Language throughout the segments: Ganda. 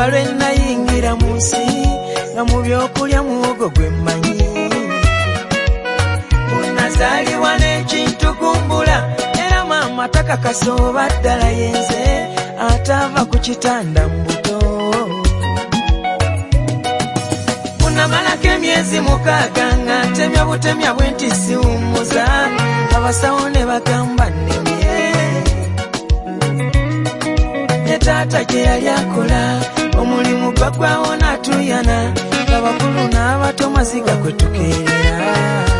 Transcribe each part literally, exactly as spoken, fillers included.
kuva lwe nayingira mu nsi nga mu byokulya muwogo gwe mmanyi unazaliwa n'ekintu kumbula era maama takakasa oba ddala yenze atava ku kitanda mbuto unamalako emyezi mukaaga nga ntemya butemya bwe nti siwummuza abasawo ne bagamba nnemye ne taata gye yali akola omulimu gwagwawo n'atuyana abakulu n'abato maziga kwe tukeerera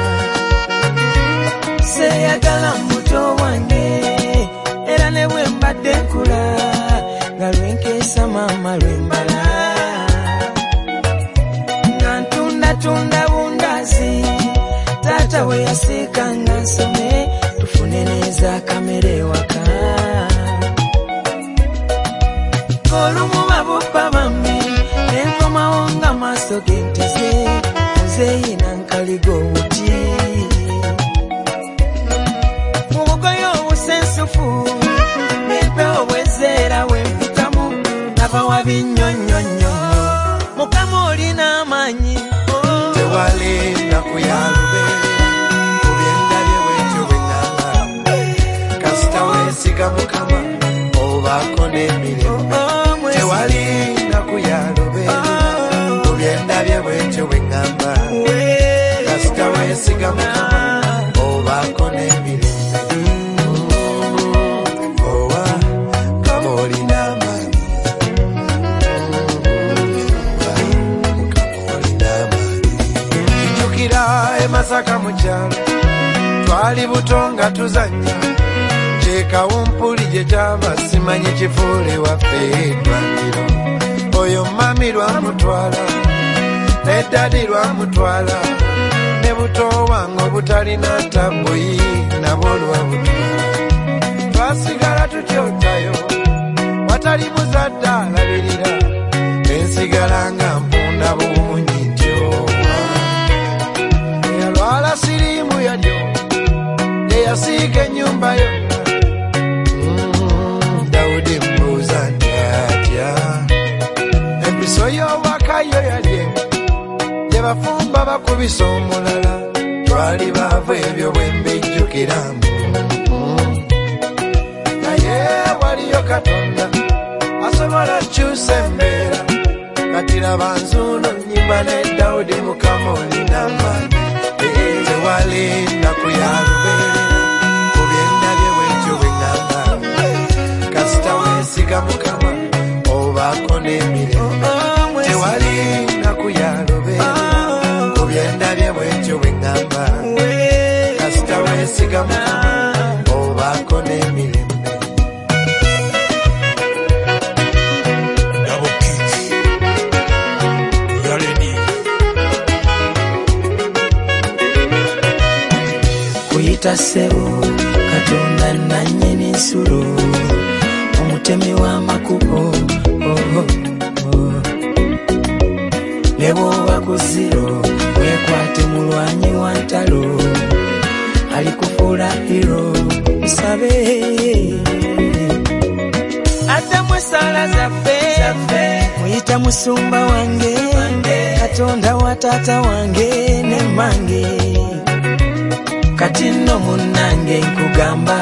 seyagala mbuto wange era ne bwe mbadde nkula nga lwenkeesa maama lwembala nga ntunda bundazi taata we yasiikanga nsome tufune neza kamere ewaka olumu babuppa bambi enkomawo nga maaso genteze nzeyina nkaligo obuti mu bugoyo obusensufu n'empewo bwezeera wempitamu nabawa binnyonnyonnyo mukama olina amaanyi tewali nnaku ya lubeerera ku byendabye bwetyo bwe ŋŋamba kasita weesiga mukama obaako n'emirembe tewali nnaku ya lubeerera ku byendabye bwetyo bwe ŋŋamba kasita weesiga mukama obaako n'emirembe owa kama olina amaanyi Masaka mu kyalo twali buto nga tuzannya kyekawumpuli gye kyava simanye kifuule waffe eddwaliro oyo mami lwamutwala ne ddadi lwamutwala ne buto wange obutalina tabuyi nabwo lwabutwala twasigala tutyotayo watali muzadde alabirira ensigala nga mpunda buwunyi wala sirimu yalyo yeyasiika ennyumba yonna Dawudi mbuuza ntyatya empiso y'obwakayo yalye gye bafumba bakubisa omulala twali baavu ebyo bwe mbijjukiramu naye waliyo Katonda asobola kyusa embeera kati laba nzuuno nnyimba ne Dawudi mukama olina amaanyi tewali nnaku ya lubeerera ku byendabye bwetyo bwe ŋŋamba kasita weesiga mukama obaako n'emirembe tewali nnaku ya lubeerera ku byendabye bwetyo bwe ŋŋamba kasita weesiga mukama obaako n'emirembe tasebo Katonda nannyini nsulo omutemi w'amakubo oh, oh, oh. ne bw'oba ku ziro weekwate mulwanyi wa ntalo alikufuula hiro musabe ate mwe sala zaffe muyita musumba wange Katonda wa taata wange ne mmange kati nno munnange nkugamba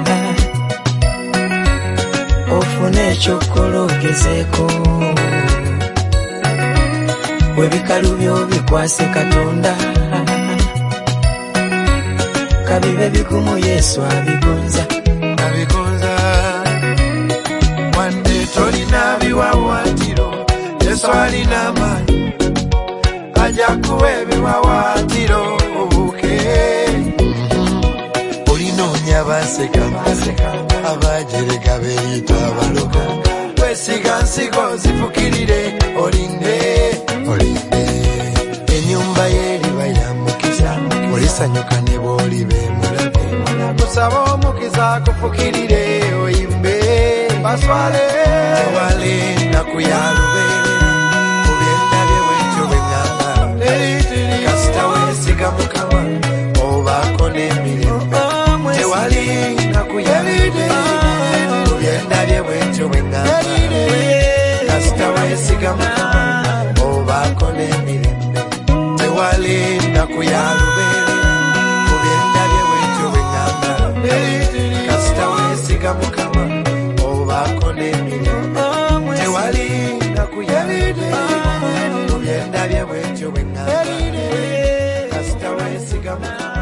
ofune ekyokola ogezeeko webikalu byo bikwase Katonda kabibe bigumu Yesu abigonza abigonza wande tolina biwawaatiro Yesu alina amaanyi ajja kuwa ebiwawaatiro obuke olinoonya baseka abajereka beeyita abalogo wesiga nsigo zifukirire olinde olinde ennyumba y'eriba ya mukisa olisanyuka ne bw'olibe mulabe musaba omukiza akufukirire oyimbe baswale tewali nnaku ya lubeerera ku byendabye bwetyo bwe ŋŋamba kasita weesiga mukama obaako n'emirembe tewali nnaku ya lubeerera ku byendabye bwetyo bwe ŋŋamba kasita weesiga Byendabye bwetyo bwe ngamba kasita weesigamu